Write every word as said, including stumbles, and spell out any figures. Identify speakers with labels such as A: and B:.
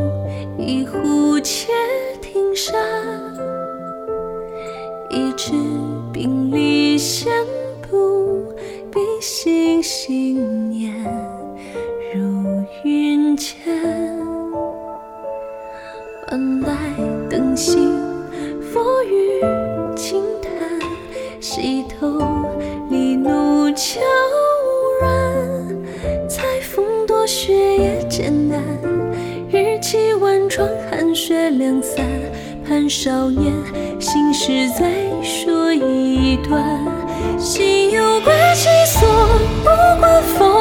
A: 一壶且停下，一支冰离线不必心心念如云间。晚来灯芯佛语轻叹，溪头里怒悄然，裁缝多雪也艰难，日记婉转寒雪两散，盼少年心事再说一段。心有归期所，不管风